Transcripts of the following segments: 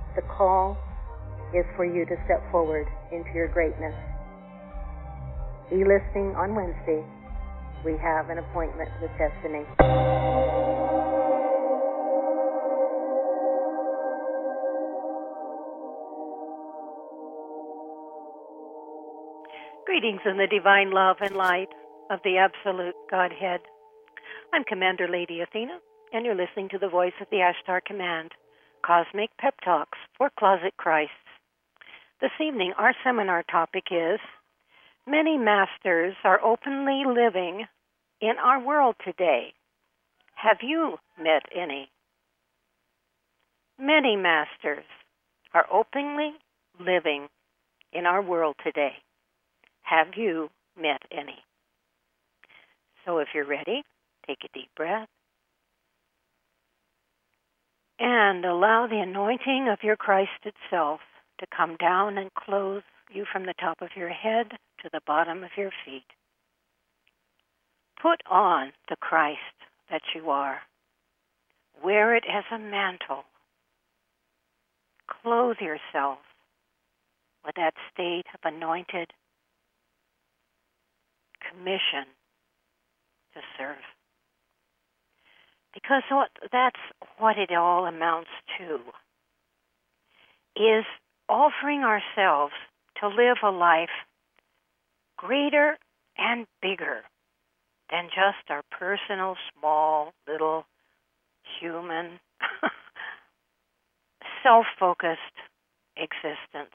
The call is for you to step forward into your greatness. Be listening on Wednesday. We have an appointment with destiny. Greetings in the divine love and light of the absolute Godhead. I'm Commander Lady Athena, and you're listening to the voice of the Ashtar Command, Cosmic Pep Talks for Closet Christs. This evening, our seminar topic is, many masters are openly living in our world today. Have you met any? Many masters are openly living in our world today. Have you met any? So if you're ready, take a deep breath and allow the anointing of your Christ itself to come down and clothe you from the top of your head to the bottom of your feet. Put on the Christ that you are. Wear it as a mantle. Clothe yourself with that state of anointed commission to serve. Because that's what it all amounts to, is offering ourselves to live a life greater and bigger than just our personal, small, little, human, self-focused existence.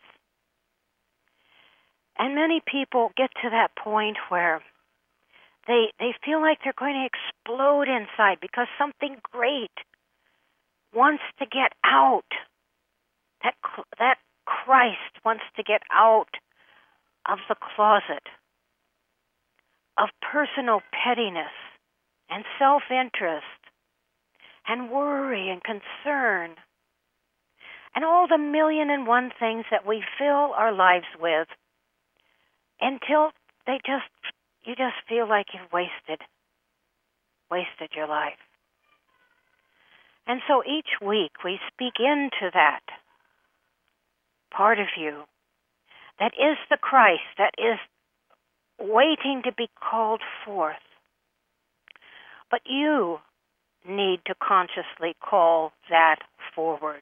And many people get to that point where they feel like they're going to explode inside because something great wants to get out. That Christ wants to get out of the closet of personal pettiness and self-interest and worry and concern and all the 1,000,001 things that we fill our lives with, until you just feel like you've wasted your life. And so each week we speak into that part of you that is the Christ, that is waiting to be called forth. But you need to consciously call that forward.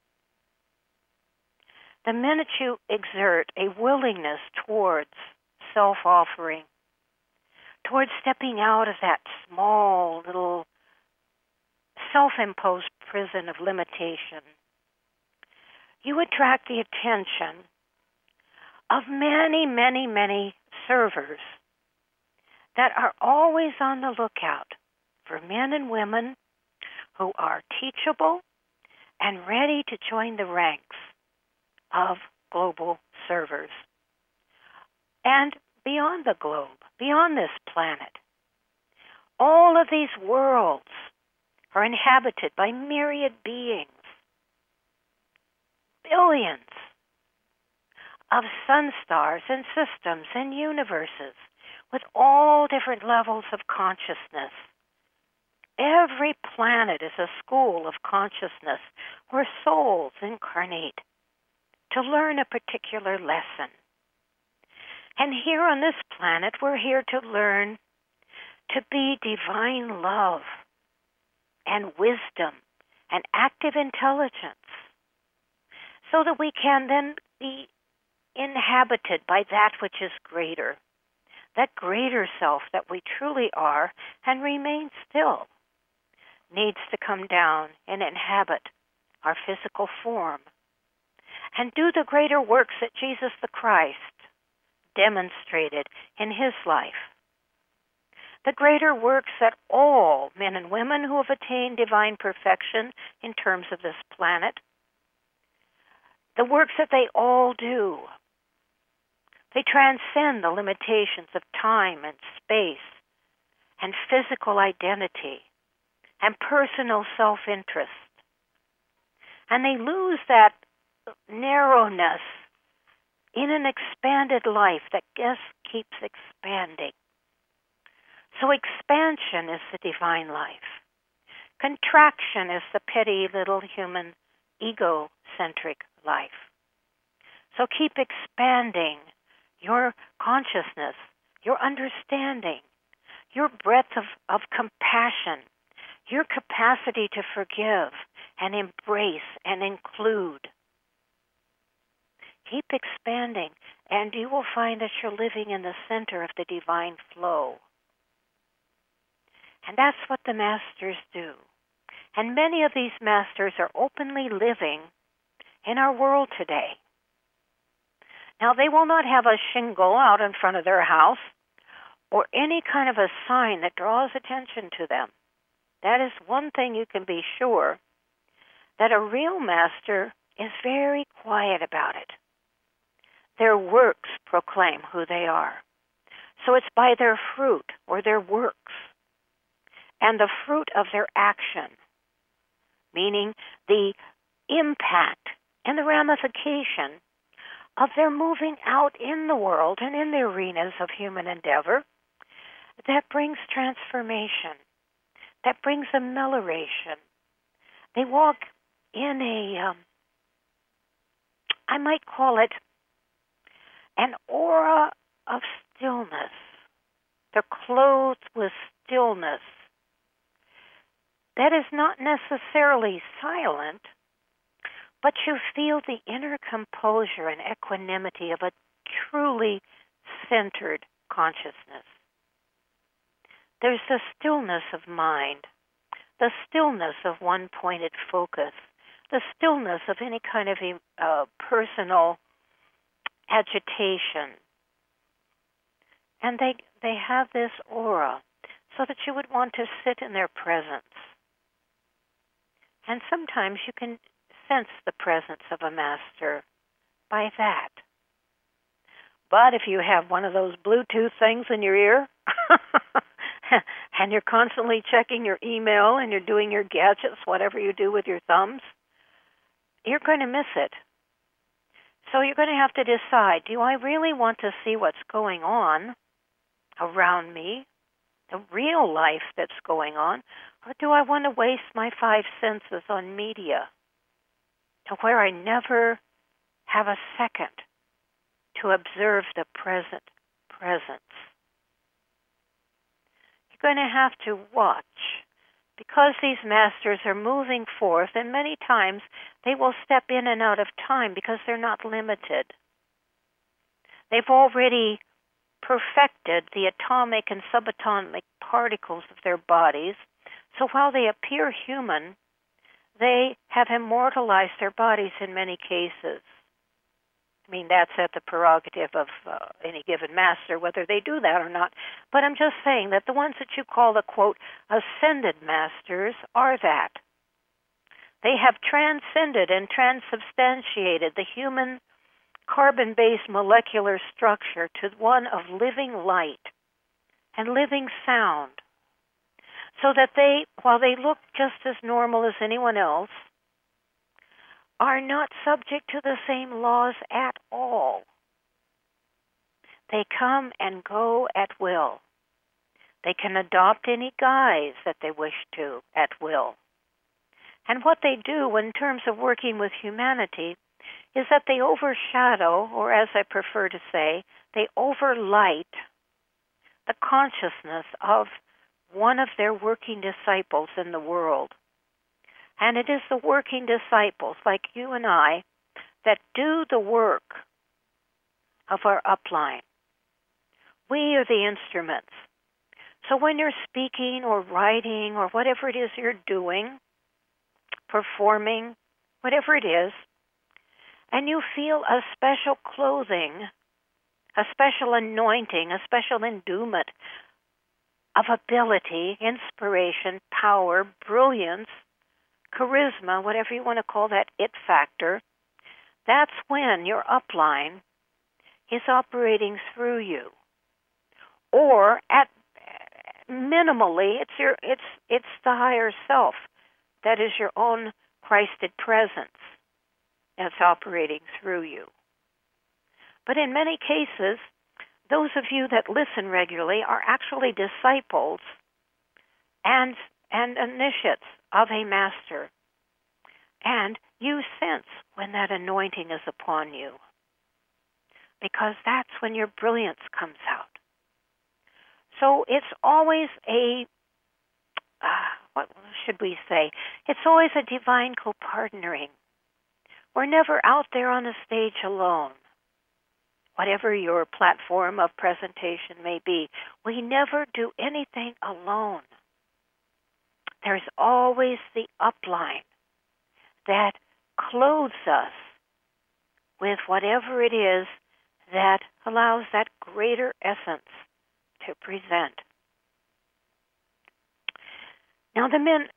The minute you exert a willingness towards self-offering, towards stepping out of that small little self-imposed prison of limitation, you attract the attention of many, many, many servers that are always on the lookout for men and women who are teachable and ready to join the ranks of global servers. And beyond the globe, beyond this planet, all of these worlds are inhabited by myriad beings, billions of sun stars and systems and universes with all different levels of consciousness. Every planet is a school of consciousness where souls incarnate to learn a particular lesson. And here on this planet, we're here to learn to be divine love and wisdom and active intelligence, so that we can then be inhabited by that which is greater, that greater self that we truly are and remain still, needs to come down and inhabit our physical form and do the greater works that Jesus the Christ demonstrated in his life. The greater works that all men and women who have attained divine perfection in terms of this planet, the works that they all do, they transcend the limitations of time and space and physical identity and personal self-interest. And they lose that narrowness in an expanded life that just keeps expanding. So expansion is the divine life. Contraction is the petty little human egocentric life. So keep expanding your consciousness, your understanding, your breadth of compassion, your capacity to forgive and embrace and include. Keep expanding, and you will find that you're living in the center of the divine flow. And that's what the masters do. And many of these masters are openly living in our world today. Now, they will not have a shingle out in front of their house or any kind of a sign that draws attention to them. That is one thing you can be sure, that a real master is very quiet about it. Their works proclaim who they are. So it's by their fruit or their works and the fruit of their action, meaning the impact and the ramification of their moving out in the world and in the arenas of human endeavor, that brings transformation, that brings amelioration. They walk in I might call it an aura of stillness. They're clothed with stillness. That is not necessarily silent, but you feel the inner composure and equanimity of a truly centered consciousness. There's the stillness of mind, the stillness of one-pointed focus, the stillness of any kind of personal agitation. And they have this aura so that you would want to sit in their presence. And sometimes you can sense the presence of a master by that. But if you have one of those Bluetooth things in your ear and you're constantly checking your email and you're doing your gadgets, whatever you do with your thumbs, you're going to miss it. So you're going to have to decide, do I really want to see what's going on around me, the real life that's going on, or do I want to waste my five senses on media to where I never have a second to observe the present presence? You're going to have to watch, because these masters are moving forth, and many times they will step in and out of time because they're not limited. They've already perfected the atomic and subatomic particles of their bodies, so while they appear human, they have immortalized their bodies in many cases. I mean, that's at the prerogative of any given master, whether they do that or not. But I'm just saying that the ones that you call the, quote, ascended masters are that. They have transcended and transubstantiated the human carbon-based molecular structure to one of living light and living sound, so that they, while they look just as normal as anyone else, are not subject to the same laws at all. They come and go at will. They can adopt any guise that they wish to at will. And what they do in terms of working with humanity is that they overshadow, or as I prefer to say, they overlight the consciousness of one of their working disciples in the world. And it is the working disciples, like you and I, that do the work of our upline. We are the instruments. So when you're speaking or writing or whatever it is you're doing, performing, whatever it is, and you feel a special clothing, a special anointing, a special endowment of ability, inspiration, power, brilliance, charisma, whatever you want to call that it factor, that's when your upline is operating through you. Or at minimally, it's the higher self that is your own Christed presence that's operating through you. But in many cases, those of you that listen regularly are actually disciples and initiates of a master. And you sense when that anointing is upon you, because that's when your brilliance comes out. So it's always what should we say? It's always a divine co-partnering. We're never out there on the stage alone. Whatever your platform of presentation may be, we never do anything alone. There's always the upline that clothes us with whatever it is that allows that greater essence to present. Now the men,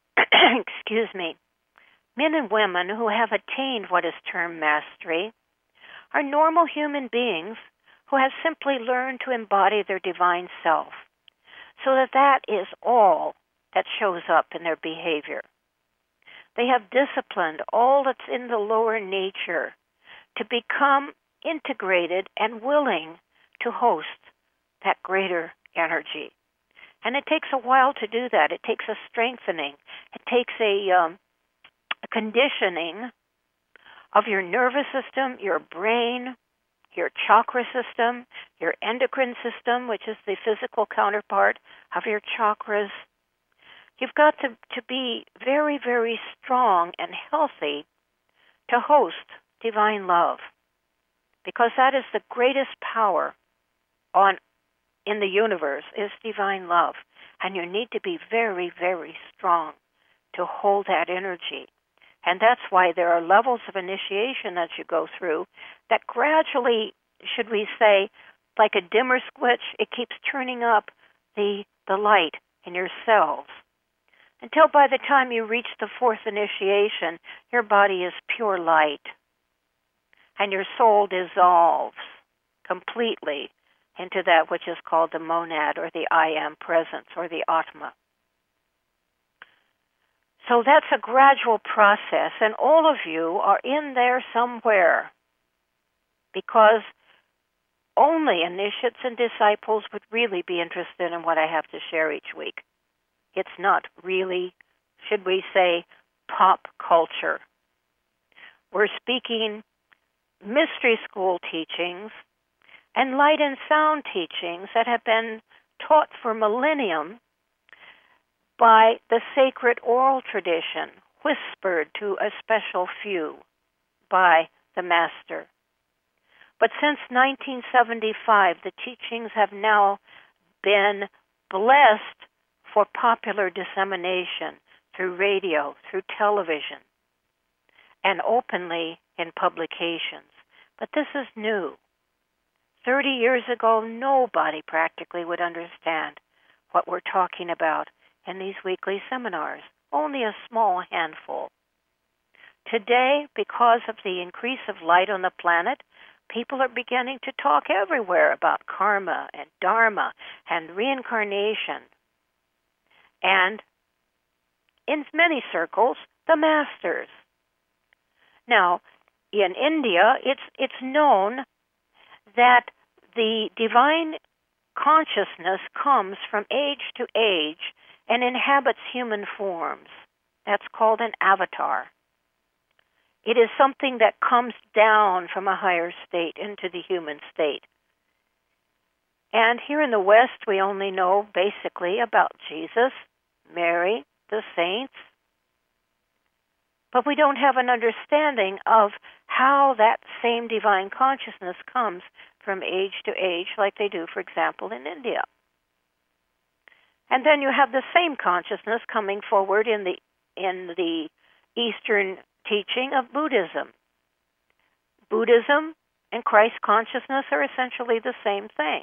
men and women who have attained what is termed mastery are normal human beings who have simply learned to embody their divine self, so that is all that shows up in their behavior. They have disciplined all that's in the lower nature to become integrated and willing to host that greater energy. And it takes a while to do that. It takes a strengthening. It takes a conditioning of your nervous system, your brain, your chakra system, your endocrine system, which is the physical counterpart of your chakras. You've got to be very, very strong and healthy to host divine love, because that is the greatest power in the universe, is divine love. And you need to be very, very strong to hold that energy. And that's why there are levels of initiation that you go through that gradually, should we say, like a dimmer switch, it keeps turning up the light in your cells, until by the time you reach the fourth initiation, your body is pure light, and your soul dissolves completely into that which is called the monad, or the I am presence, or the Atma. So that's a gradual process, and all of you are in there somewhere, because only initiates and disciples would really be interested in what I have to share each week. It's not really, should we say, pop culture. We're speaking mystery school teachings and light and sound teachings that have been taught for millennium by the sacred oral tradition, whispered to a special few by the Master. But since 1975, the teachings have now been blessed for popular dissemination through radio, through television, and openly in publications. But this is new. 30 years ago, nobody practically would understand what we're talking about in these weekly seminars, only a small handful. Today, because of the increase of light on the planet, people are beginning to talk everywhere about karma and dharma and reincarnation. And in many circles, the masters. Now, in India, it's known that the divine consciousness comes from age to age and inhabits human forms. That's called an avatar. It is something that comes down from a higher state into the human state. And here in the West, we only know basically about Jesus, Mary, the saints, but we don't have an understanding of how that same divine consciousness comes from age to age, like they do, for example, in India. And then you have the same consciousness coming forward in the Eastern teaching of Buddhism. Buddhism and Christ consciousness are essentially the same thing.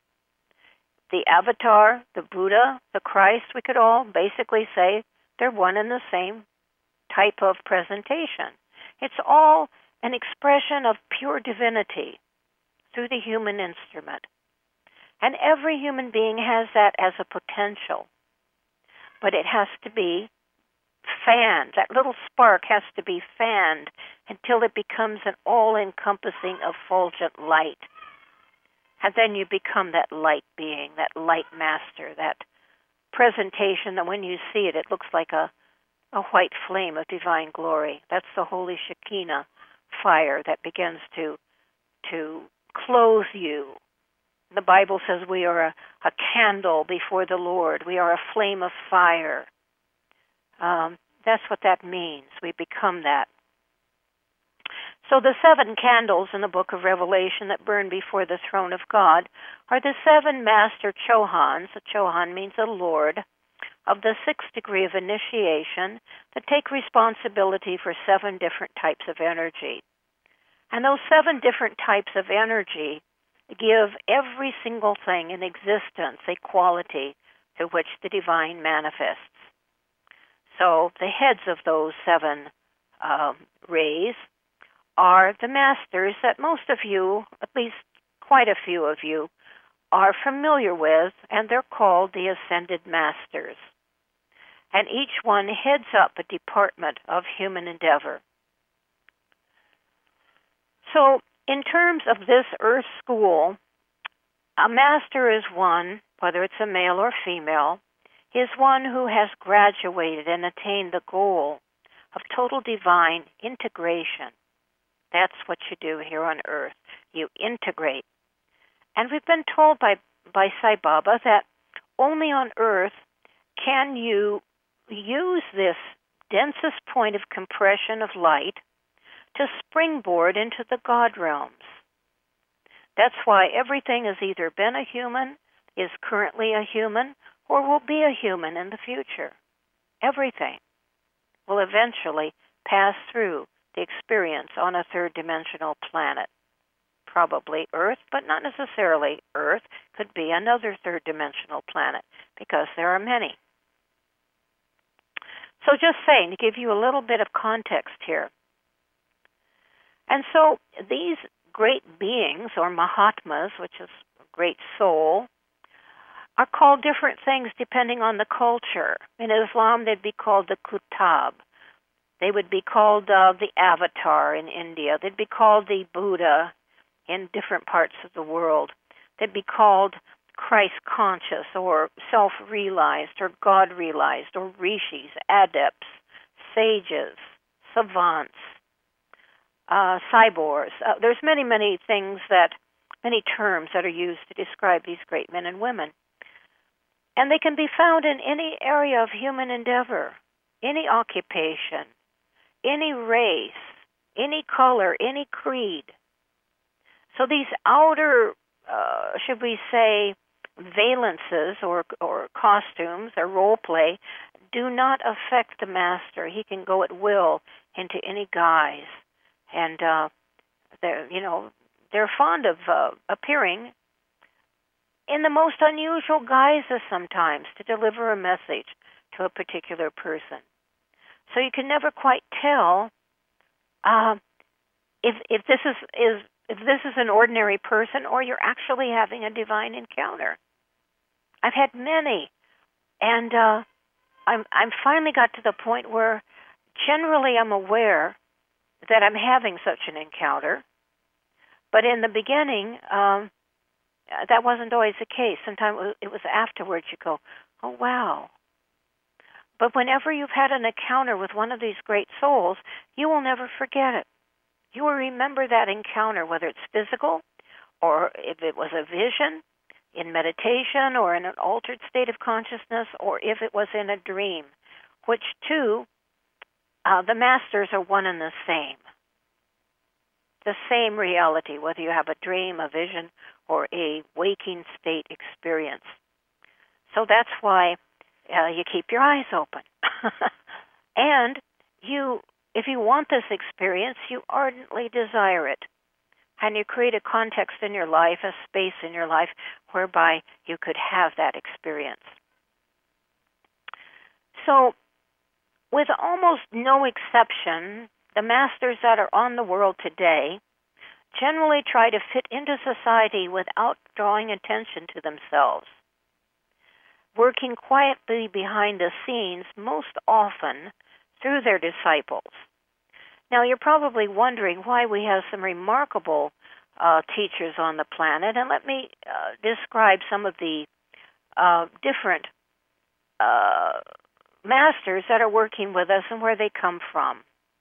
The avatar, the Buddha, the Christ, we could all basically say they're one and the same type of presentation. It's all an expression of pure divinity through the human instrument. And every human being has that as a potential. But it has to be fanned. That little spark has to be fanned until it becomes an all-encompassing, effulgent light. And then you become that light being, that light master, that presentation that when you see it, it looks like a a white flame of divine glory. That's the holy Shekinah fire that begins to clothe you. The Bible says we are a candle before the Lord. We are a flame of fire. That's what that means. We become that. So the 7 candles in the book of Revelation that burn before the throne of God are the 7 master Chohans. A Chohan means a lord of the 6th degree of initiation that take responsibility for 7 different types of energy. And those 7 different types of energy give every single thing in existence a quality to which the divine manifests. So the heads of those 7 rays are the masters that most of you, at least quite a few of you, are familiar with, and they're called the Ascended Masters. And each one heads up a department of human endeavor. So, in terms of this Earth school, a master is one, whether it's a male or female, is one who has graduated and attained the goal of total divine integration. That's what you do here on Earth. You integrate. And we've been told by Sai Baba that only on Earth can you use this densest point of compression of light to springboard into the God realms. That's why everything has either been a human, is currently a human, or will be a human in the future. Everything will eventually pass through the experience on a third-dimensional planet. Probably Earth, but not necessarily Earth. Could be another third-dimensional planet, because there are many. So just saying, to give you a little bit of context here. And so these great beings, or Mahatmas, which is a great soul, are called different things depending on the culture. In Islam, they'd be called the Kutab. They would be called the Avatar in India. They'd be called the Buddha in different parts of the world. They'd be called Christ-conscious or self-realized or God-realized or rishis, adepts, sages, savants, cyborgs. There's many, many things many terms that are used to describe these great men and women. And they can be found in any area of human endeavor, any occupation, any race, any color, any creed. So these outer, should we say, valences or costumes or role play do not affect the master. He can go at will into any guise. And they're fond of appearing in the most unusual guises sometimes to deliver a message to a particular person. So you can never quite tell if this is an ordinary person or you're actually having a divine encounter. I've had many, and I'm finally got to the point where generally I'm aware that I'm having such an encounter, but in the beginning, that wasn't always the case. Sometimes it was afterwards you go, oh, wow. But whenever you've had an encounter with one of these great souls, you will never forget it. You will remember that encounter, whether it's physical or if it was a vision in meditation or in an altered state of consciousness or if it was in a dream, which too, the masters are one and the same. The same reality, whether you have a dream, a vision, or a waking state experience. So that's why you keep your eyes open. And if you want this experience, you ardently desire it. And you create a context in your life, a space in your life, whereby you could have that experience. So, with almost no exception, the masters that are on the world today generally try to fit into society without drawing attention to themselves, working quietly behind the scenes most often through their disciples. Now, you're probably wondering why we have some remarkable teachers on the planet, and let me describe some of the different masters that are working with us and where they come from.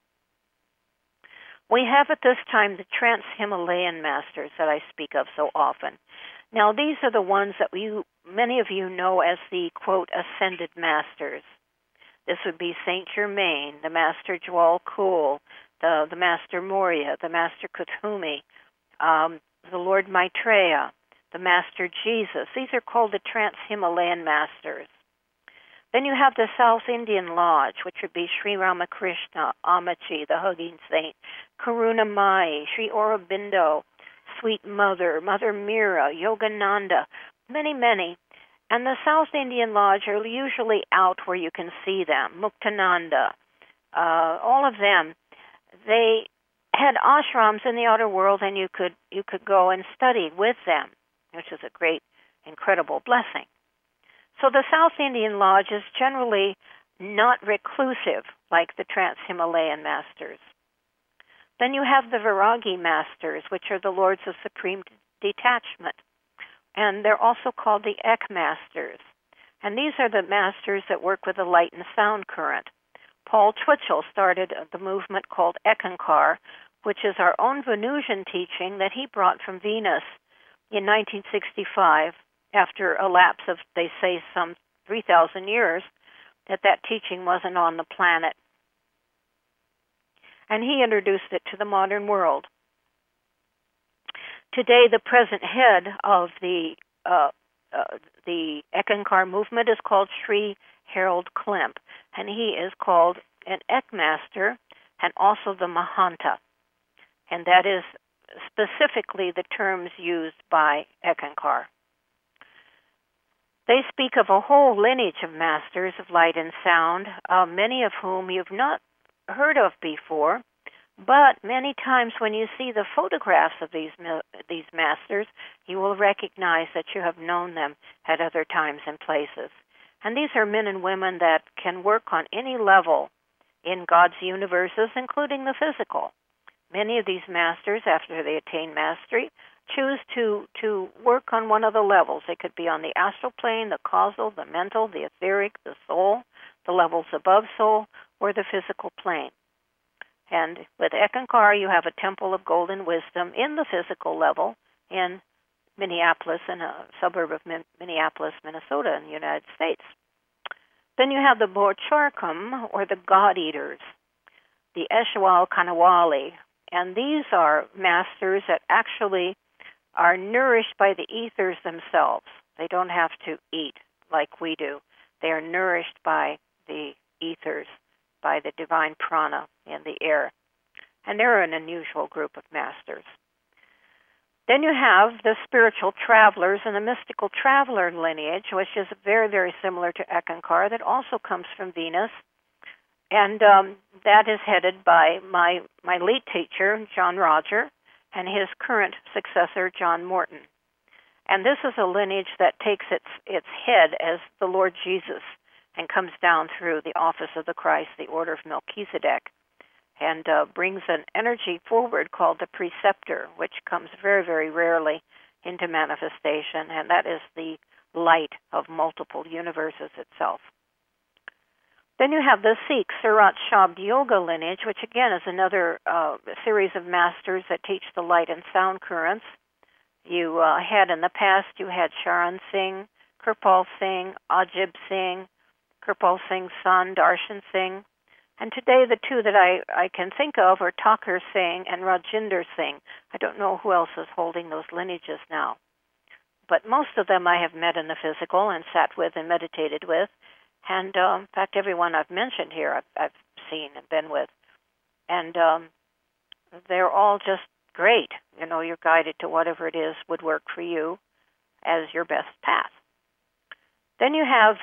We have at this time the Trans-Himalayan masters that I speak of so often. Now, these are the ones that many of you know as the, quote, ascended masters. This would be Saint Germain, the Master Jwal Khul, the Master Morya, the Master Kuthumi, the Lord Maitreya, the Master Jesus. These are called the Trans-Himalayan masters. Then you have the South Indian Lodge, which would be Sri Ramakrishna, Amachi, the Hugging Saint, Karuna Mai, Sri Aurobindo, Sweet Mother, Mother Mira, Yogananda, many, many. And the South Indian Lodge are usually out where you can see them. Muktananda, all of them. They had ashrams in the outer world, and you could go and study with them, which is a great, incredible blessing. So the South Indian Lodge is generally not reclusive like the Trans-Himalayan masters. Then you have the Viragi masters, which are the Lords of Supreme Detachment. And they're also called the Ek masters. And these are the masters that work with the light and sound current. Paul Twitchell started the movement called Ekankar, which is our own Venusian teaching that he brought from Venus in 1965, after a lapse of, they say, some 3,000 years, that teaching wasn't on the planet. And he introduced it to the modern world. Today, the present head of the Ekankar movement is called Sri Harold Klemp, and he is called an Ek Master and also the Mahanta. And that is specifically the terms used by Ekankar. They speak of a whole lineage of masters of light and sound, many of whom you've not heard of before, but many times when you see the photographs of these masters, you will recognize that you have known them at other times and places. And these are men and women that can work on any level in God's universes, including the physical. Many of these masters, after they attain mastery, choose to work on one of the levels. They could be on the astral plane, the causal, the mental, the etheric, the soul, the levels above soul, or the physical plane. And with Ekankar, you have a temple of golden wisdom in the physical level in Minneapolis, in a suburb of Minneapolis, Minnesota, in the United States. Then you have the Borcharkam, or the God Eaters, the Eshwal Kanawali, and these are masters that actually are nourished by the ethers themselves. They don't have to eat like we do. They are nourished by the ethers, by the divine prana in the air. And they're an unusual group of masters. Then you have the spiritual travelers and the mystical traveler lineage, which is very, very similar to Ekankar, that also comes from Venus. And that is headed by my lead teacher, John Roger, and his current successor, John Morton. And this is a lineage that takes its head as the Lord Jesus and comes down through the office of the Christ, the order of Melchizedek, and brings an energy forward called the preceptor, which comes very, very rarely into manifestation, and that is the light of multiple universes itself. Then you have the Sikh Surat Shabd Yoga lineage, which again is another series of masters that teach the light and sound currents. You had in the past, you had Sharan Singh, Kirpal Singh, Ajib Singh, Kirpal Singh's son, Darshan Singh. And today the two that I can think of are Thakur Singh and Rajinder Singh. I don't know who else is holding those lineages now. But most of them I have met in the physical and sat with and meditated with. And in fact, everyone I've mentioned here I've seen and been with. And they're all just great. You know, you're guided to whatever it is would work for you as your best path. Then you have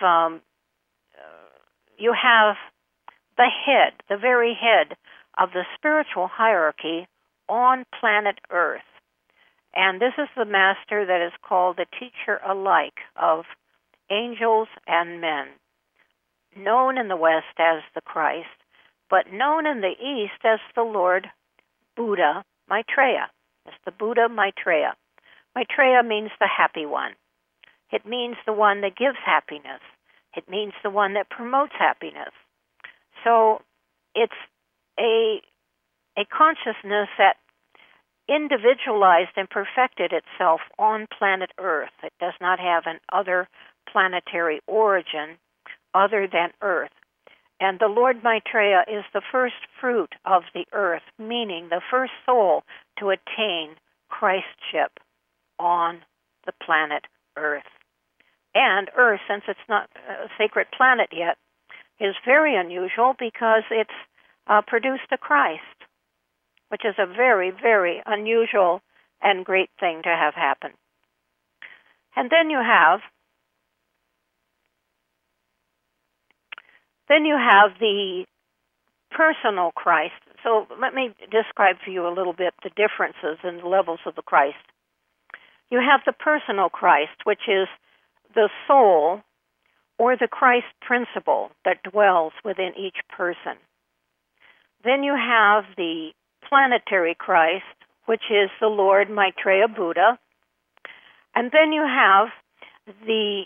the head, the very head of the spiritual hierarchy on planet Earth. And this is the master that is called the teacher alike of angels and men, known in the West as the Christ, but known in the East as the Lord Buddha Maitreya. It's the Buddha Maitreya. Maitreya means the happy one. It means the one that gives happiness. It means the one that promotes happiness. So it's a consciousness that individualized and perfected itself on planet Earth. It does not have an other planetary origin other than Earth. And the Lord Maitreya is the first fruit of the earth, meaning the first soul to attain Christship on the planet Earth. And Earth, since it's not a sacred planet yet, is very unusual because it's produced a Christ, which is a very, very unusual and great thing to have happen. And then you have the personal Christ. So let me describe for you a little bit the differences in the levels of the Christ. You have the personal Christ, which is the soul or the Christ principle that dwells within each person. Then you have the planetary Christ, which is the Lord Maitreya Buddha. And then you have the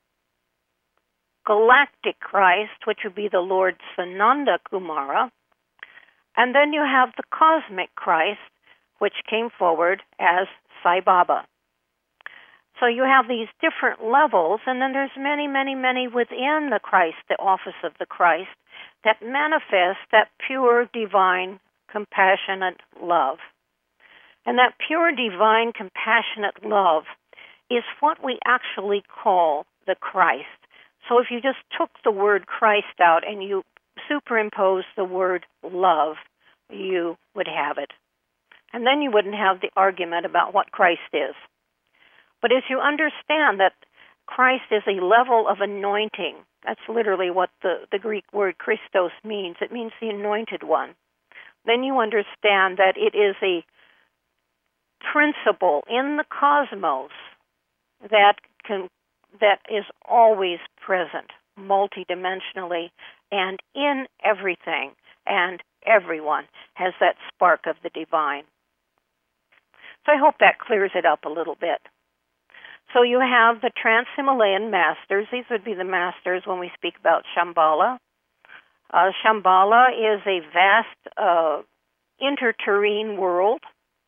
galactic Christ, which would be the Lord Sananda Kumara. And then you have the cosmic Christ, which came forward as Sai Baba. So you have these different levels, and then there's many, many, many within the Christ, the office of the Christ, that manifest that pure, divine, compassionate love. And that pure, divine, compassionate love is what we actually call the Christ. So if you just took the word Christ out and you superimpose the word love, you would have it. And then you wouldn't have the argument about what Christ is. But as you understand that Christ is a level of anointing, that's literally what the Greek word Christos means. It means the anointed one. Then you understand that it is a principle in the cosmos that is always present, multidimensionally, and in everything, and everyone has that spark of the divine. So I hope that clears it up a little bit. So you have the Trans-Himalayan masters. These would be the masters when we speak about Shambhala. Shambhala is a vast interterrene world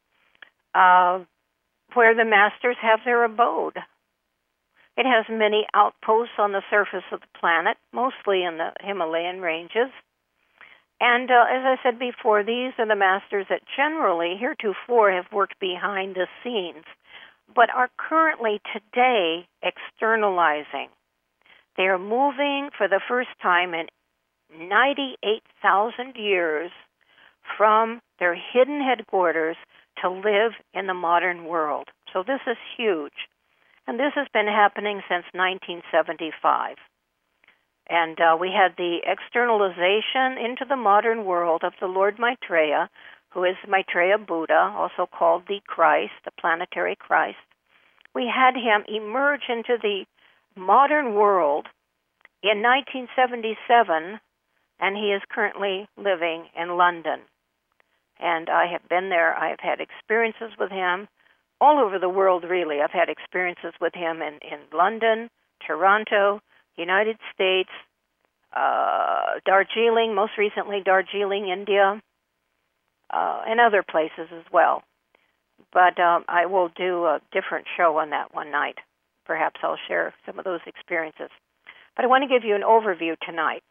where the masters have their abode. It has many outposts on the surface of the planet, mostly in the Himalayan ranges. And as I said before, these are the masters that generally, heretofore, have worked behind the scenes, but are currently today externalizing. They are moving for the first time in 98,000 years from their hidden headquarters to live in the modern world. So this is huge. And this has been happening since 1975. And we had the externalization into the modern world of the Lord Maitreya, who is Maitreya Buddha, also called the Christ, the planetary Christ. We had him emerge into the modern world in 1977, and he is currently living in London. And I have been there. I have had experiences with him all over the world, really. I've had experiences with him in London, Toronto, United States, Darjeeling, most recently Darjeeling, India, and other places as well. But I will do a different show on that one night. Perhaps I'll share some of those experiences. But I want to give you an overview tonight.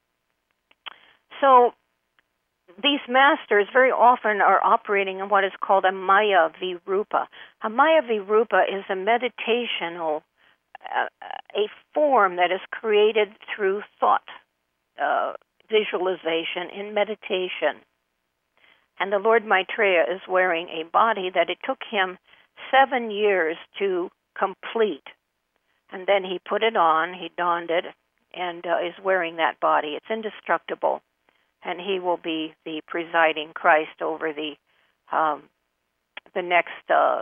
So these masters very often are operating in what is called a Maya Virupa. A Maya Virupa is a meditational, a form that is created through thought visualization in meditation. And the Lord Maitreya is wearing a body that it took him 7 years to complete. And then he put it on, he donned it, and is wearing that body. It's indestructible. And he will be the presiding Christ over the next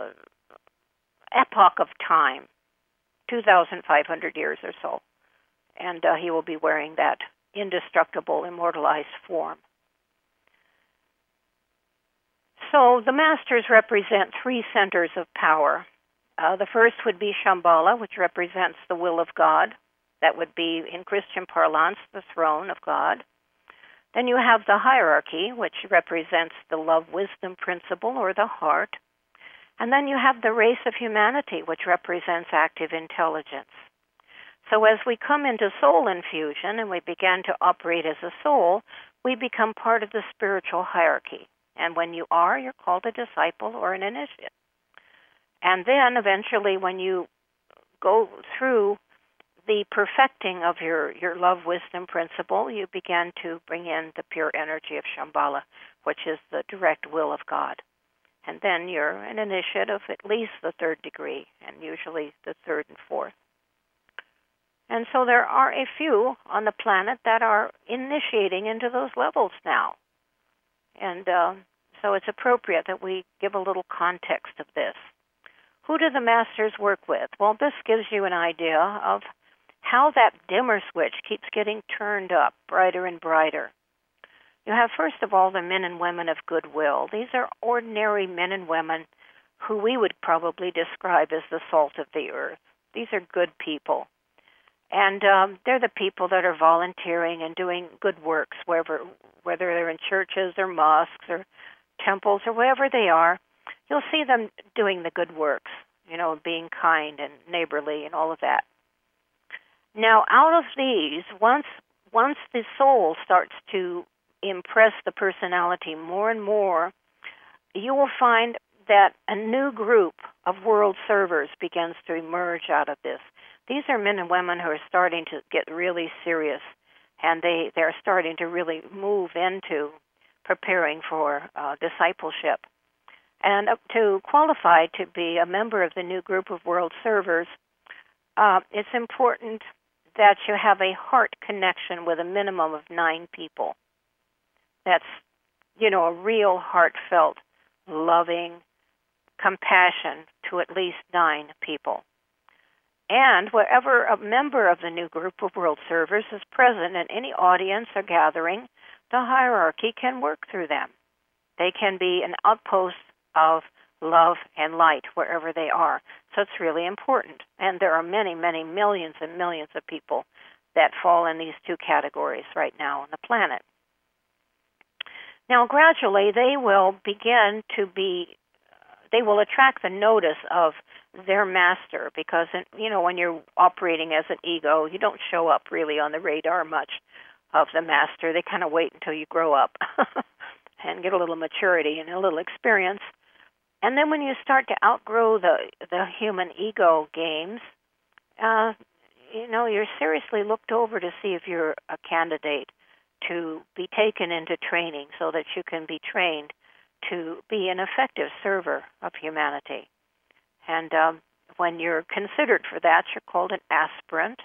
epoch of time, 2,500 years or so. And he will be wearing that indestructible, immortalized form. So the masters represent 3 centers of power. The first would be Shambhala, which represents the will of God. That would be, in Christian parlance, the throne of God. Then you have the hierarchy, which represents the love-wisdom principle, or the heart. And then you have the race of humanity, which represents active intelligence. So as we come into soul infusion and we begin to operate as a soul, we become part of the spiritual hierarchy. And when you are, you're called a disciple or an initiate. And then eventually when you go through the perfecting of your love-wisdom principle, you begin to bring in the pure energy of Shambhala, which is the direct will of God. And then you're an initiate of at least the third degree, and usually the third and fourth. And so there are a few on the planet that are initiating into those levels now. And so it's appropriate that we give a little context of this. Who do the masters work with? Well, this gives you an idea of how that dimmer switch keeps getting turned up brighter and brighter. You have, first of all, the men and women of goodwill. These are ordinary men and women who we would probably describe as the salt of the earth. These are good people. And they're the people that are volunteering and doing good works, whether they're in churches or mosques or temples or wherever they are. You'll see them doing the good works, being kind and neighborly and all of that. Now, out of these, once the soul starts to impress the personality more and more, you will find that a new group of world servers begins to emerge out of this. These are men and women who are starting to get really serious, and they're starting to really move into preparing for discipleship. And to qualify to be a member of the new group of world servers, it's important that you have a heart connection with a minimum of 9 people. That's, a real heartfelt, loving compassion to at least 9 people. And wherever a member of the new group of world servers is present in any audience or gathering, the hierarchy can work through them. They can be an outpost of love and light wherever they are. So it's really important. And there are many, many millions and millions of people that fall in these 2 categories right now on the planet. Now, gradually, they will attract the notice of their master, because, when you're operating as an ego, you don't show up really on the radar much of the master. They kind of wait until you grow up and get a little maturity and a little experience. And then when you start to outgrow the human ego games, you're seriously looked over to see if you're a candidate to be taken into training so that you can be trained to be an effective server of humanity. And when you're considered for that, you're called an aspirant.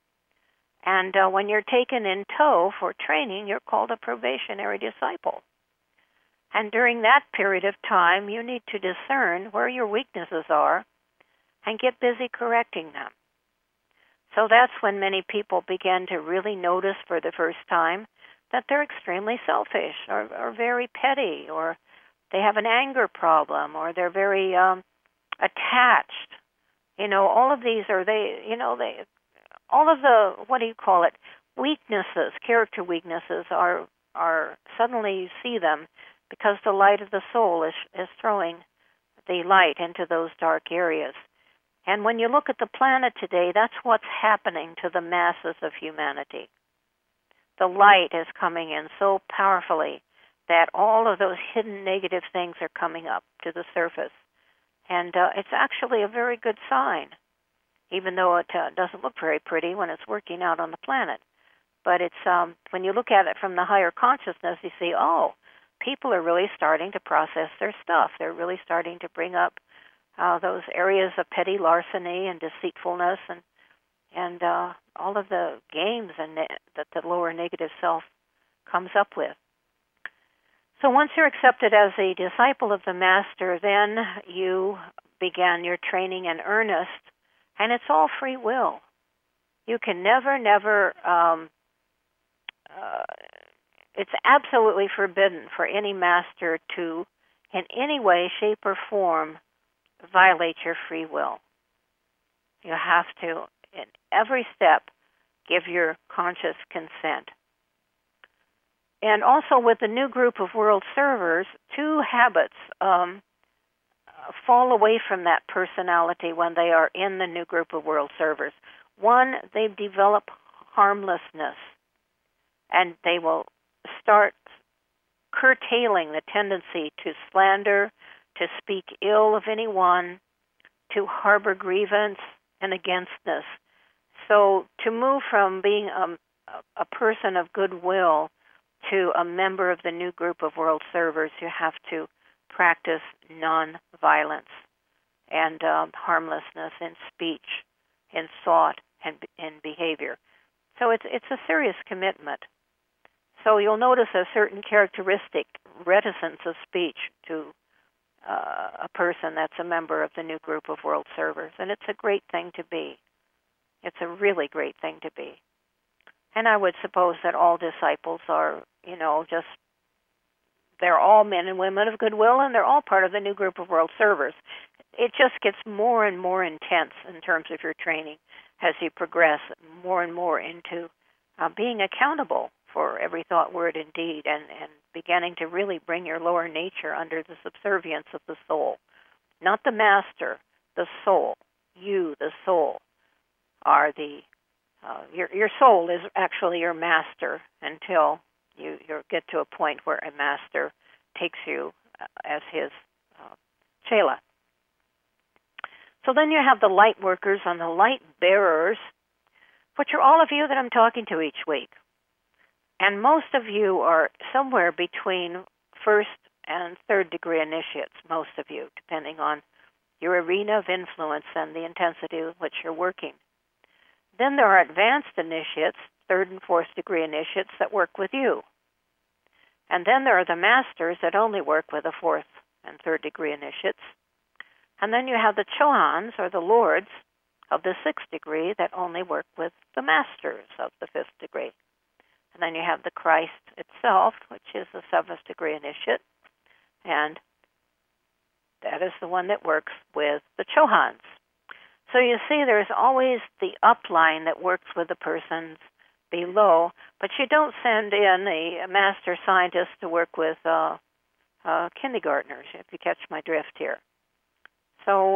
And when you're taken in tow for training, you're called a probationary disciple. And during that period of time, you need to discern where your weaknesses are and get busy correcting them. So that's when many people begin to really notice for the first time that they're extremely selfish or very petty, or they have an anger problem, or they're very attached. All of these are all of the, weaknesses, character weaknesses are suddenly you see them because the light of the soul is throwing the light into those dark areas. And when you look at the planet today, that's what's happening to the masses of humanity. The light is coming in so powerfully that all of those hidden negative things are coming up to the surface. And it's actually a very good sign, even though it doesn't look very pretty when it's working out on the planet. But it's when you look at it from the higher consciousness, you see, people are really starting to process their stuff. They're really starting to bring up those areas of petty larceny and deceitfulness and all of the games that the lower negative self comes up with. So once you're accepted as a disciple of the Master, then you begin your training in earnest, and it's all free will. You can never, it's absolutely forbidden for any master to, in any way, shape, or form, violate your free will. You have to, in every step, give your conscious consent. And also with the new group of world servers, two habits fall away from that personality when they are in the new group of world servers. One, they develop harmlessness, and they will start curtailing the tendency to slander, to speak ill of anyone, to harbor grievance and againstness. So to move from being a person of goodwill to a member of the new group of world servers, you have to practice non-violence and harmlessness in speech, in thought, and in behavior. So it's a serious commitment. So you'll notice a certain characteristic reticence of speech to a person that's a member of the new group of world servers, and it's a great thing to be. It's a really great thing to be. And I would suppose that all disciples are, they're all men and women of goodwill, and they're all part of the new group of world servers. It just gets more and more intense in terms of your training as you progress more and more into being accountable for every thought, word, and deed, and beginning to really bring your lower nature under the subservience of the soul. Not the master, the soul. You, the soul, are your soul is actually your master until you get to a point where a master takes you as his chela. So then you have the light workers and the light bearers, which are all of you that I'm talking to each week. And most of you are somewhere between first and third degree initiates, most of you, depending on your arena of influence and the intensity with which you're working. Then there are advanced initiates, third and fourth degree initiates, that work with you. And then there are the masters that only work with the fourth and third degree initiates. And then you have the Chohans, or the lords, of the sixth degree that only work with the masters of the fifth degree. And then you have the Christ itself, which is the seventh degree initiate, and that is the one that works with the Chohans. So you see there's always the upline that works with the persons below, but you don't send in a master scientist to work with kindergartners, if you catch my drift here. So,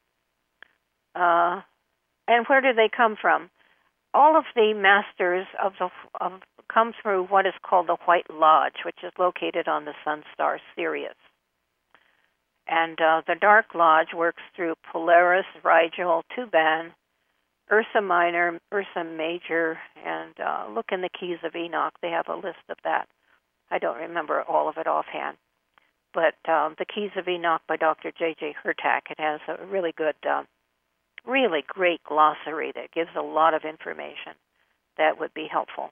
and where do they come from? All of the masters come through what is called the White Lodge, which is located on the sun star Sirius. And the Dark Lodge works through Polaris, Rigel, Tuban, Ursa Minor, Ursa Major, and look in the Keys of Enoch. They have a list of that. I don't remember all of it offhand. But the Keys of Enoch by Dr. J.J. Hurtak, it has a really good, really great glossary that gives a lot of information that would be helpful.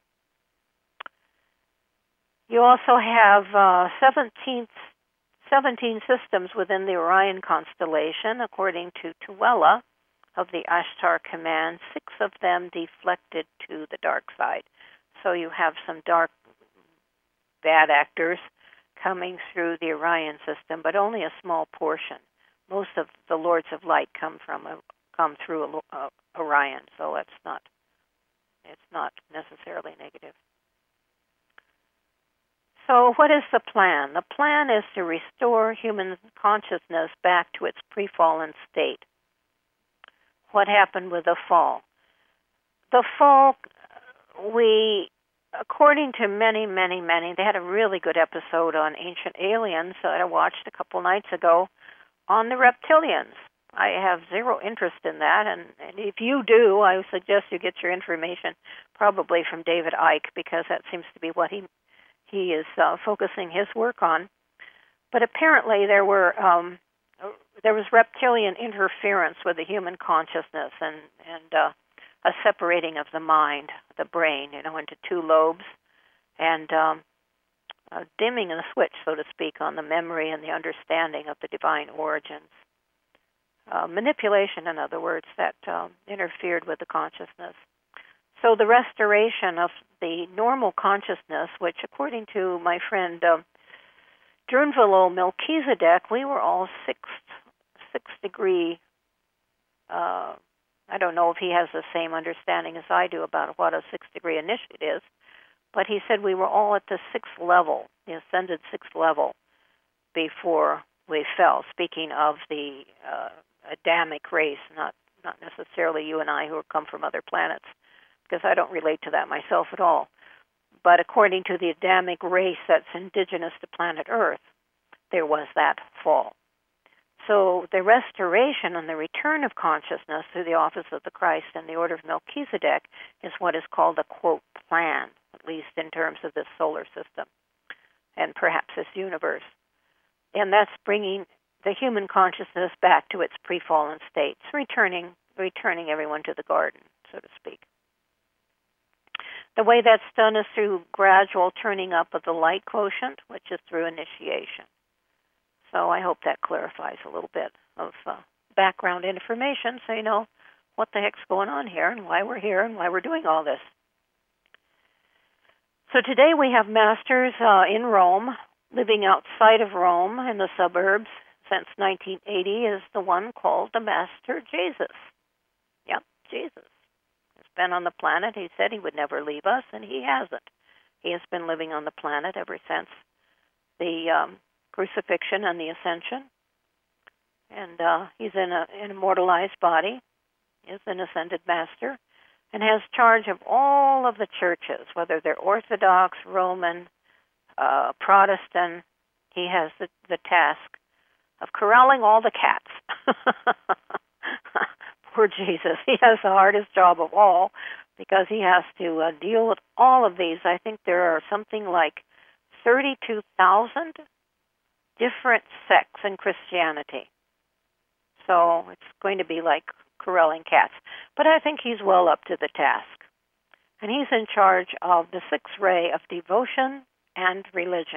You also have 17 systems within the Orion constellation, according to Tuwela of the Ashtar Command, 6 of them deflected to the dark side. So you have some dark, bad actors coming through the Orion system, but only a small portion. Most of the Lords of Light come through Orion, so it's not necessarily negative. So what is the plan? The plan is to restore human consciousness back to its pre-fallen state. What happened with the fall? The fall, according to many, they had a really good episode on Ancient Aliens that I watched a couple nights ago on the reptilians. I have zero interest in that, and if you do, I would suggest you get your information probably from David Icke, because that seems to be what he is focusing his work on. But apparently there was reptilian interference with the human consciousness and a separating of the mind, the brain, into two lobes, and dimming of the switch, so to speak, on the memory and the understanding of the divine origins. Manipulation, in other words, that interfered with the consciousness. So the restoration of the normal consciousness, which according to my friend Drunvalo Melchizedek, we were all sixth degree I don't know if he has the same understanding as I do about what a sixth-degree initiate is, but he said we were all at the sixth level, the ascended sixth level, before we fell. Speaking of the Adamic race, not necessarily you and I who come from other planets, because I don't relate to that myself at all. But according to the Adamic race that's indigenous to planet Earth, there was that fall. So the restoration and the return of consciousness through the office of the Christ and the order of Melchizedek is what is called a, quote, plan, at least in terms of this solar system and perhaps this universe. And that's bringing the human consciousness back to its pre-fallen states, returning everyone to the garden, so to speak. The way that's done is through gradual turning up of the light quotient, which is through initiation. So I hope that clarifies a little bit of background information so you know what the heck's going on here and why we're here and why we're doing all this. So today we have masters in Rome, living outside of Rome in the suburbs since 1980 is the one called the Master Jesus. Yep, Jesus. He's been on the planet. He said he would never leave us, and he hasn't. He has been living on the planet ever since the crucifixion and the ascension. And he's in an immortalized body, is an ascended master, and has charge of all of the churches, whether they're Orthodox, Roman, Protestant. He has the task of corralling all the cats. Poor Jesus. He has the hardest job of all because he has to deal with all of these. I think there are something like 32,000 different sects in Christianity. So it's going to be like corralling cats. But I think he's well up to the task. And he's in charge of the sixth ray of devotion and religion.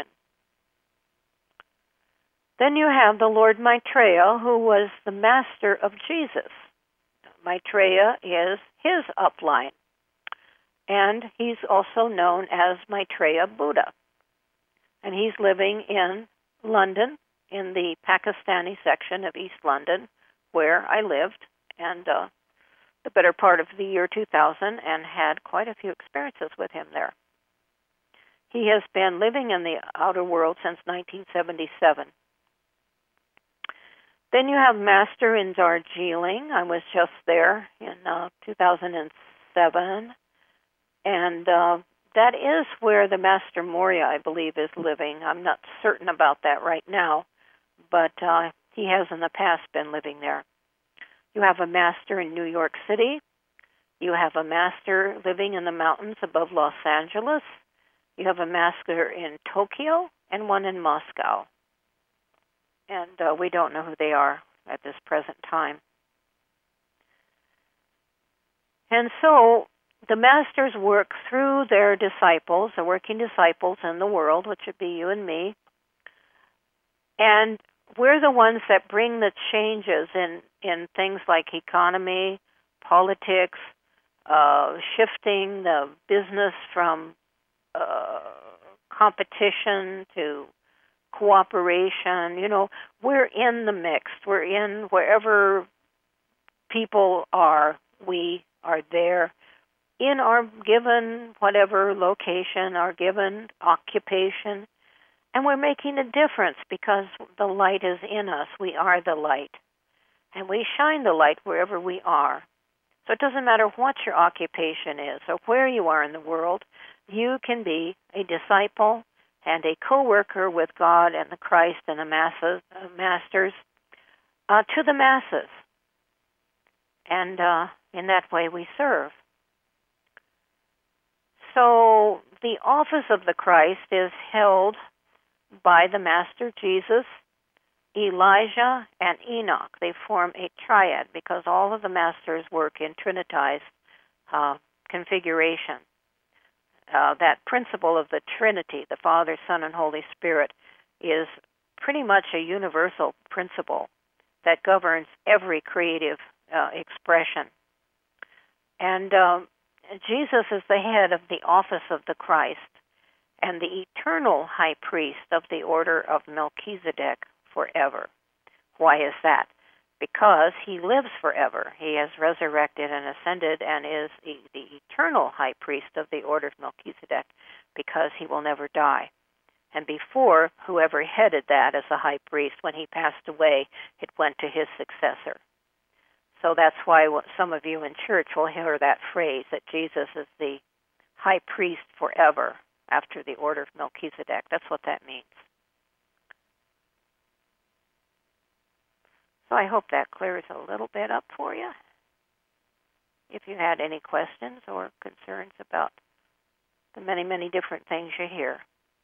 Then you have the Lord Maitreya, who was the master of Jesus. Maitreya is his upline. And he's also known as Maitreya Buddha. And he's living in London, in the Pakistani section of East London, where I lived, and the better part of the year 2000, and had quite a few experiences with him there. He has been living in the outer world since 1977. Then you have Master in Darjeeling. I was just there in 2007, and that is where the Master Morya, I believe, is living. I'm not certain about that right now, but he has in the past been living there. You have a master in New York City. You have a master living in the mountains above Los Angeles. You have a master in Tokyo and one in Moscow. And we don't know who they are at this present time. And so the masters work through their disciples, the working disciples in the world, which would be you and me. And we're the ones that bring the changes in things like economy, politics, shifting the business from competition to cooperation. You know, we're in the mix. We're in wherever people are, we are there in our given whatever location, our given occupation, and we're making a difference because the light is in us. We are the light, and we shine the light wherever we are. So it doesn't matter what your occupation is or where you are in the world, you can be a disciple and a co-worker with God and the Christ and the masters to the masses. And in that way we serve. So the office of the Christ is held by the Master Jesus, Elijah, and Enoch. They form a triad because all of the masters work in trinitized configuration. That principle of the Trinity, the Father, Son, and Holy Spirit, is pretty much a universal principle that governs every creative expression. And Jesus is the head of the office of the Christ and the eternal high priest of the order of Melchizedek forever. Why is that? because he lives forever. He has resurrected and ascended and is the eternal high priest of the order of Melchizedek because he will never die. And before, whoever headed that as a high priest, when he passed away, it went to his successor. So that's why some of you in church will hear that phrase, that Jesus is the high priest forever after the order of Melchizedek. That's what that means. So I hope that clears a little bit up for you. If you had any questions or concerns about the many, many different things you hear.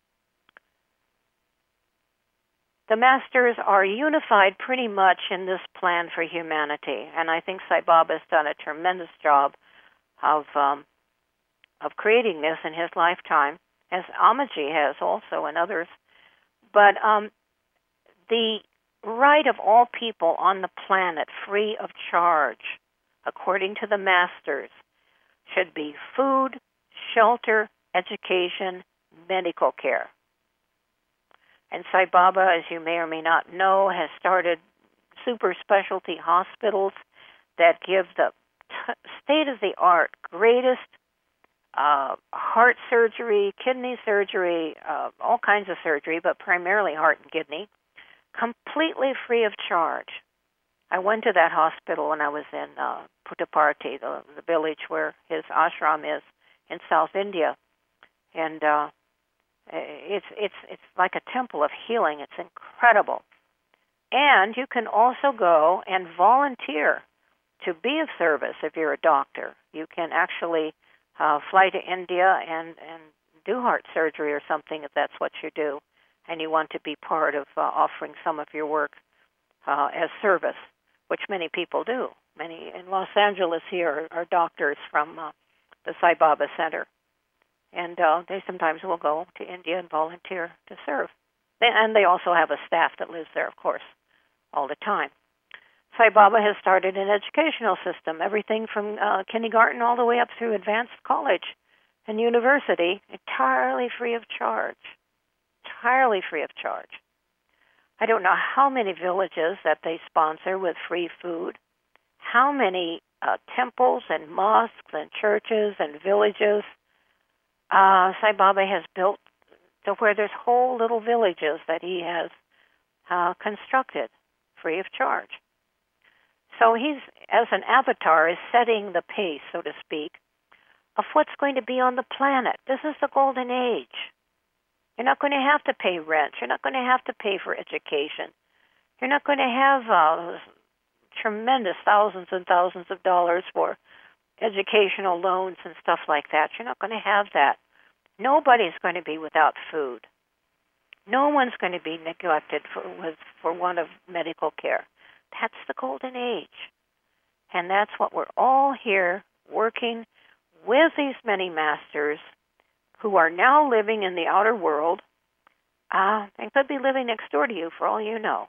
The Masters are unified pretty much in this plan for humanity, and I think Sai Baba has done a tremendous job of creating this in his lifetime, as Amaji has also and others. But the right of all people on the planet free of charge, according to the Masters, should be food, shelter, education, medical care. And Sai Baba, as you may or may not know, has started super specialty hospitals that give the state-of-the-art, greatest heart surgery, kidney surgery, all kinds of surgery, but primarily heart and kidney, completely free of charge. I went to that hospital when I was in Puttaparthi, the village where his ashram is in South India, and it's like a temple of healing. It's incredible. And you can also go and volunteer to be of service if you're a doctor. You can actually fly to India and do heart surgery or something if that's what you do, and you want to be part of offering some of your work as service, which many people do. Many in Los Angeles here are doctors from the Sai Baba Center. And they sometimes will go to India and volunteer to serve. And they also have a staff that lives there, of course, all the time. Sai Baba has started an educational system, everything from kindergarten all the way up through advanced college and university, entirely free of charge. Entirely free of charge. I don't know how many villages that they sponsor with free food, how many temples and mosques and churches and villages Sai Baba has built to where there's whole little villages that he has constructed free of charge. So he's, as an avatar, is setting the pace, so to speak, of what's going to be on the planet. This is the golden age. You're not going to have to pay rent. You're not going to have to pay for education. You're not going to have tremendous thousands and thousands of dollars for educational loans and stuff like that. You're not going to have that. Nobody's going to be without food. No one's going to be neglected for want of medical care. That's the golden age. And that's what we're all here working with these many masters who are now living in the outer world and could be living next door to you for all you know.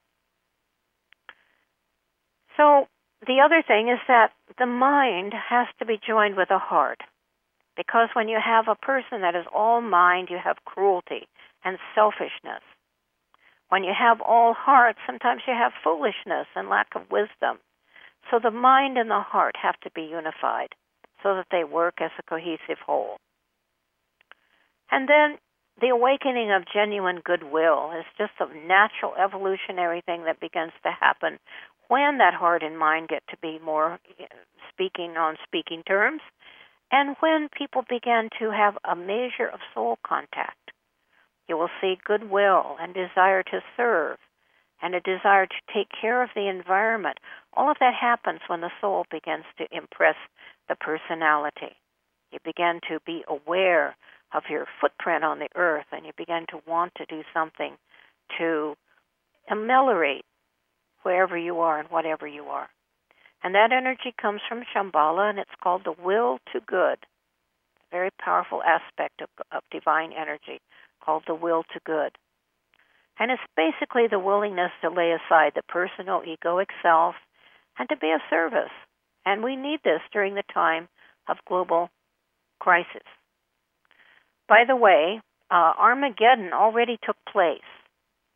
So the other thing is that the mind has to be joined with the heart. Because when you have a person that is all mind, you have cruelty and selfishness. When you have all heart, sometimes you have foolishness and lack of wisdom. So the mind and the heart have to be unified so that they work as a cohesive whole. And then the awakening of genuine goodwill is just a natural evolutionary thing that begins to happen when that heart and mind get to be more speaking on speaking terms, and when people begin to have a measure of soul contact. You will see goodwill and desire to serve and a desire to take care of the environment. All of that happens when the soul begins to impress the personality. You begin to be aware of your footprint on the earth, and you begin to want to do something to ameliorate wherever you are and whatever you are. And that energy comes from Shambhala, and it's called the will to good. A very powerful aspect of divine energy called the will to good. And it's basically the willingness to lay aside the personal egoic self and to be of service. And we need this during the time of global crisis. By the way, Armageddon already took place.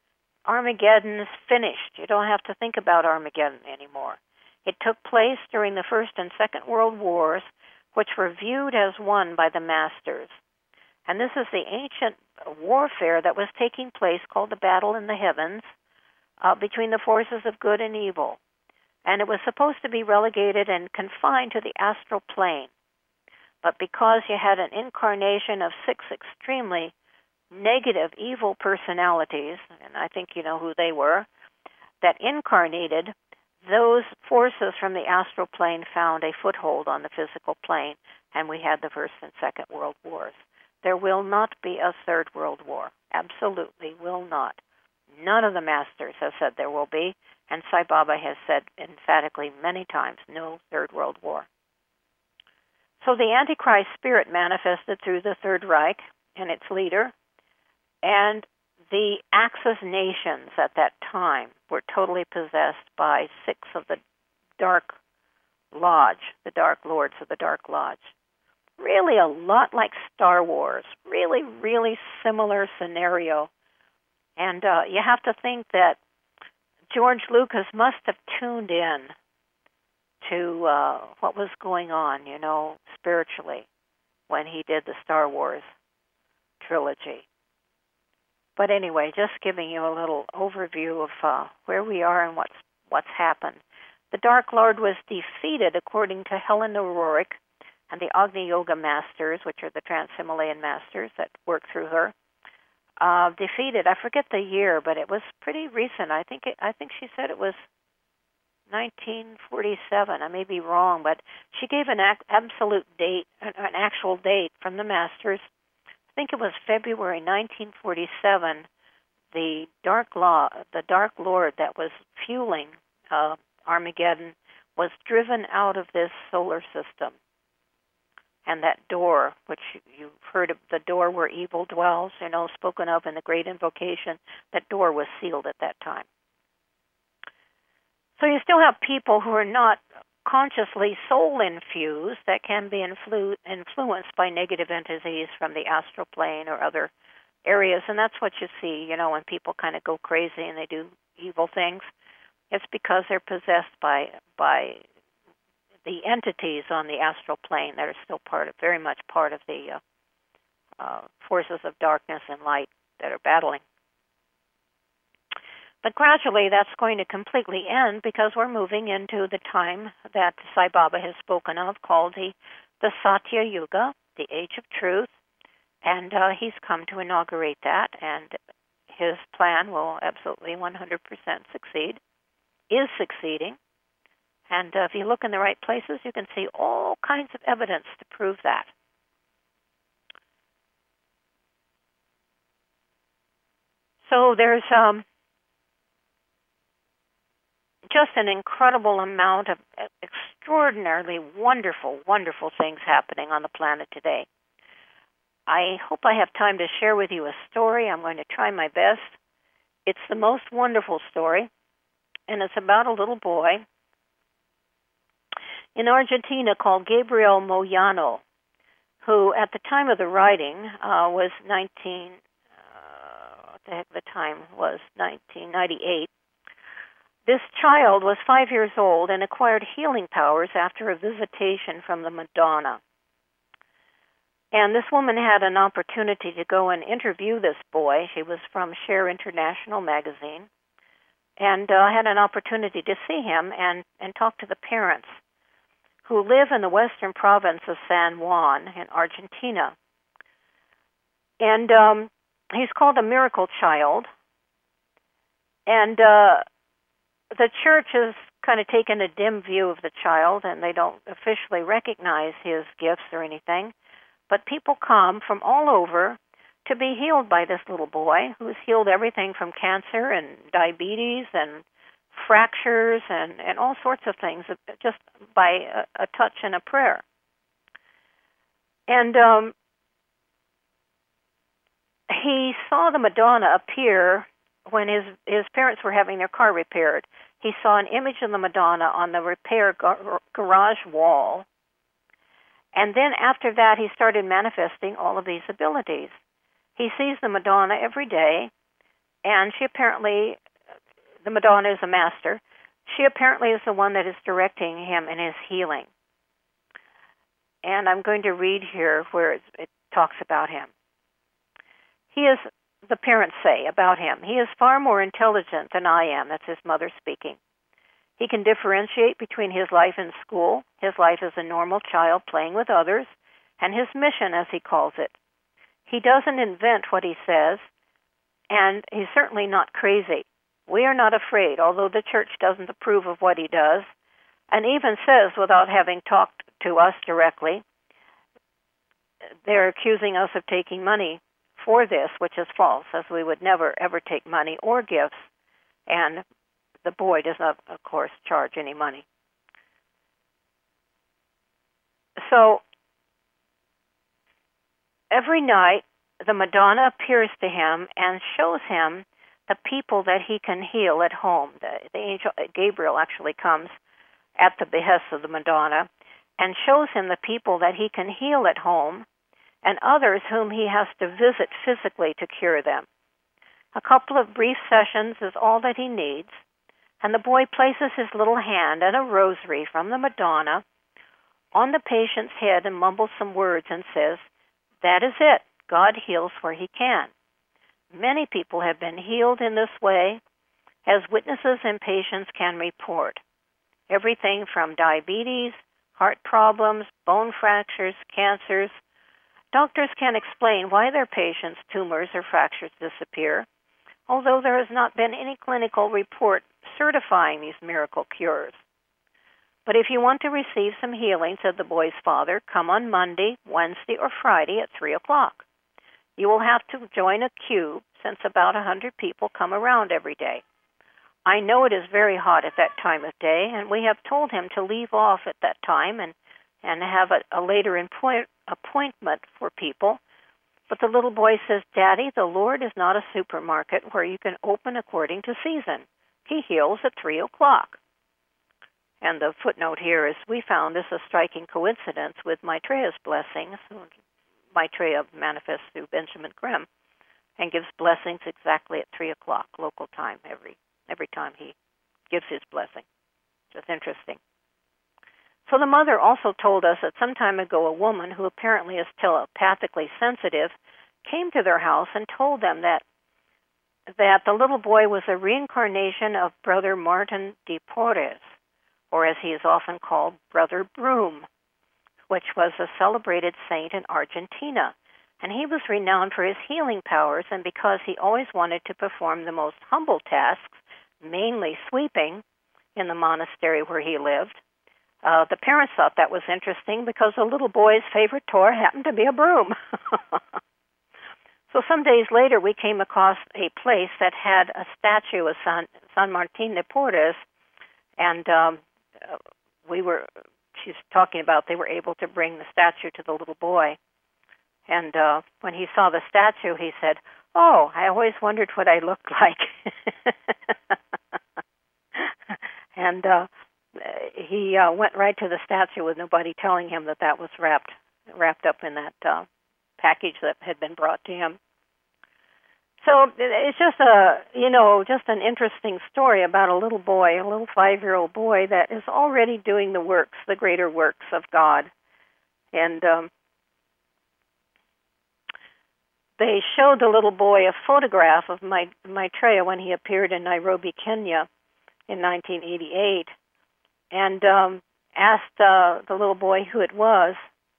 Armageddon's finished. You don't have to think about Armageddon anymore. It took place during the First and Second World Wars, which were viewed as won by the masters. And this is the ancient warfare that was taking place called the Battle in the Heavens between the forces of good and evil. And it was supposed to be relegated and confined to the astral plane. But because you had an incarnation of 6 extremely negative, evil personalities, and I think you know who they were, that incarnated, those forces from the astral plane found a foothold on the physical plane, and we had the First and Second World Wars. There will not be a Third World War. Absolutely will not. None of the masters have said there will be, and Sai Baba has said emphatically many times, no Third World War. So the Antichrist spirit manifested through the Third Reich and its leader, and the Axis nations at that time were totally possessed by 6 of the Dark Lodge, the Dark Lords of the Dark Lodge. Really a lot like Star Wars. Really, really similar scenario. And you have to think that George Lucas must have tuned in to what was going on, spiritually when he did the Star Wars trilogy. But anyway, just giving you a little overview of where we are and what's happened. The Dark Lord was defeated, according to Helena Roerich and the Agni Yoga masters, which are the Trans-Himalayan masters that work through her. Defeated. I forget the year, but it was pretty recent. I think she said it was 1947. I may be wrong, but she gave an absolute date, an actual date from the masters. I think it was February 1947. The Dark Lord that was fueling Armageddon was driven out of this solar system. And that door, which you've heard of, the door where evil dwells, spoken of in the Great Invocation, that door was sealed at that time. So you still have people who are not consciously soul-infused that can be influenced by negative entities from the astral plane or other areas, and that's what you see, when people kind of go crazy and they do evil things. It's because they're possessed by the entities on the astral plane that are still very much part of the forces of darkness and light that are battling. But gradually that's going to completely end because we're moving into the time that Sai Baba has spoken of, called the Satya Yuga, the Age of Truth, and he's come to inaugurate that, and his plan will absolutely 100% succeed, is succeeding. And if you look in the right places, you can see all kinds of evidence to prove that. So there's just an incredible amount of extraordinarily wonderful, wonderful things happening on the planet today. I hope I have time to share with you a story. I'm going to try my best. It's the most wonderful story, and it's about a little boy in Argentina called Gabriel Moyano, who at the time of the writing was 1998. This child was 5 years old and acquired healing powers after a visitation from the Madonna. And this woman had an opportunity to go and interview this boy. She was from Share International magazine, and had an opportunity to see him and talk to the parents who live in the western province of San Juan in Argentina. And he's called a miracle child. And the church has kind of taken a dim view of the child, and they don't officially recognize his gifts or anything. But people come from all over to be healed by this little boy, who's healed everything from cancer and diabetes and fractures and all sorts of things just by a touch and a prayer. And he saw the Madonna appear when his parents were having their car repaired. He saw an image of the Madonna on the repair garage wall. And then after that, he started manifesting all of these abilities. He sees the Madonna every day, And she apparently, the Madonna is a master, she apparently is the one that is directing him in his healing. And I'm going to read here where it talks about him. He is, the parents say about him, he is far more intelligent than I am. That's his mother speaking. He can differentiate between his life in school, his life as a normal child playing with others, and his mission, as he calls it. He doesn't invent what he says, and he's certainly not crazy. We are not afraid, although the church doesn't approve of what he does, and even says, without having talked to us directly, they're accusing us of taking money for this, which is false, as we would never, ever take money or gifts, and the boy does not, of course, charge any money. So, every night, the Madonna appears to him and shows him the people that he can heal at home. The angel Gabriel actually comes at the behest of the Madonna and shows him the people that he can heal at home and others whom he has to visit physically to cure them. A couple of brief sessions is all that he needs, and the boy places his little hand and a rosary from the Madonna on the patient's head and mumbles some words and says, "That is it. God heals where he can." Many people have been healed in this way, as witnesses and patients can report. Everything from diabetes, heart problems, bone fractures, cancers. Doctors can explain why their patients' tumors or fractures disappear, although there has not been any clinical report certifying these miracle cures. But if you want to receive some healing, said the boy's father, come on Monday, Wednesday, or Friday at 3 o'clock. You will have to join a queue since about 100 people come around every day. I know it is very hot at that time of day, and we have told him to leave off at that time and have a later appointment for people. But the little boy says, "Daddy, the Lord is not a supermarket where you can open according to season. He heals at 3 o'clock. And the footnote here is, we found this a striking coincidence with Maitreya's blessings. Maitreya manifests through Benjamin Grimm and gives blessings exactly at 3 o'clock local time every time he gives his blessing. Just interesting. So the mother also told us that some time ago a woman who apparently is telepathically sensitive came to their house and told them that the little boy was a reincarnation of Brother Martin de Porres, or as he is often called, Brother Broom, which was a celebrated saint in Argentina. And he was renowned for his healing powers, and because he always wanted to perform the most humble tasks, mainly sweeping, in the monastery where he lived. The parents thought that was interesting because the little boy's favorite toy happened to be a broom. So some days later, we came across a place that had a statue of San Martin de Porres, and she's talking about they were able to bring the statue to the little boy. And when he saw the statue, he said, "Oh, I always wondered what I looked like." And he went right to the statue with nobody telling him that was wrapped up in that package that had been brought to him. So it's just an interesting story about a little boy, a little 5-year-old boy that is already doing the greater works of God. And they showed the little boy a photograph of Maitreya when he appeared in Nairobi, Kenya in 1988, and asked the little boy who it was.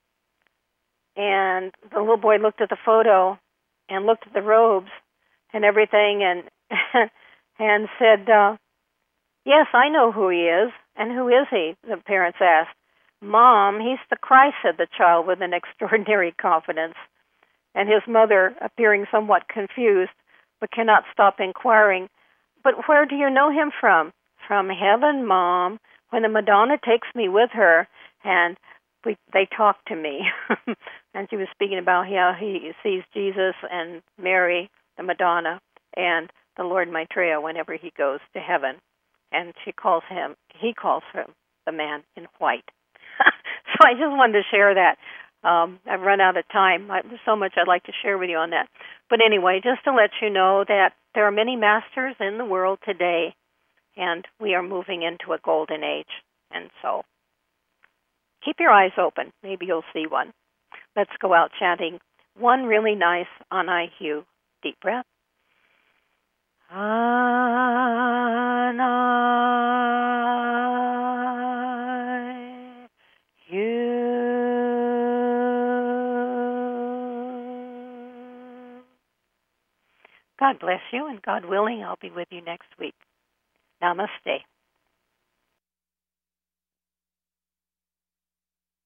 And the little boy looked at the photo and looked at the robes and everything and and said, "Yes, I know who he is." "And who is he?" the parents asked. "Mom, he's the Christ," said the child with an extraordinary confidence. And his mother, appearing somewhat confused, but cannot stop inquiring, "But where do you know him from?" "From heaven, Mom, when the Madonna takes me with her, and they talk to me." And she was speaking about how he sees Jesus and Mary, the Madonna, and the Lord Maitreya whenever he goes to heaven. And he calls him the man in white. So I just wanted to share that. I've run out of time. There's so much I'd like to share with you on that. But anyway, just to let you know that There are many masters in the world today, and we are moving into a golden age. And so keep your eyes open. Maybe you'll see one. Let's go out chanting one really nice Anai-Hu. Deep breath. Anai-Hu. God bless you, and God willing, I'll be with you next week. Namaste.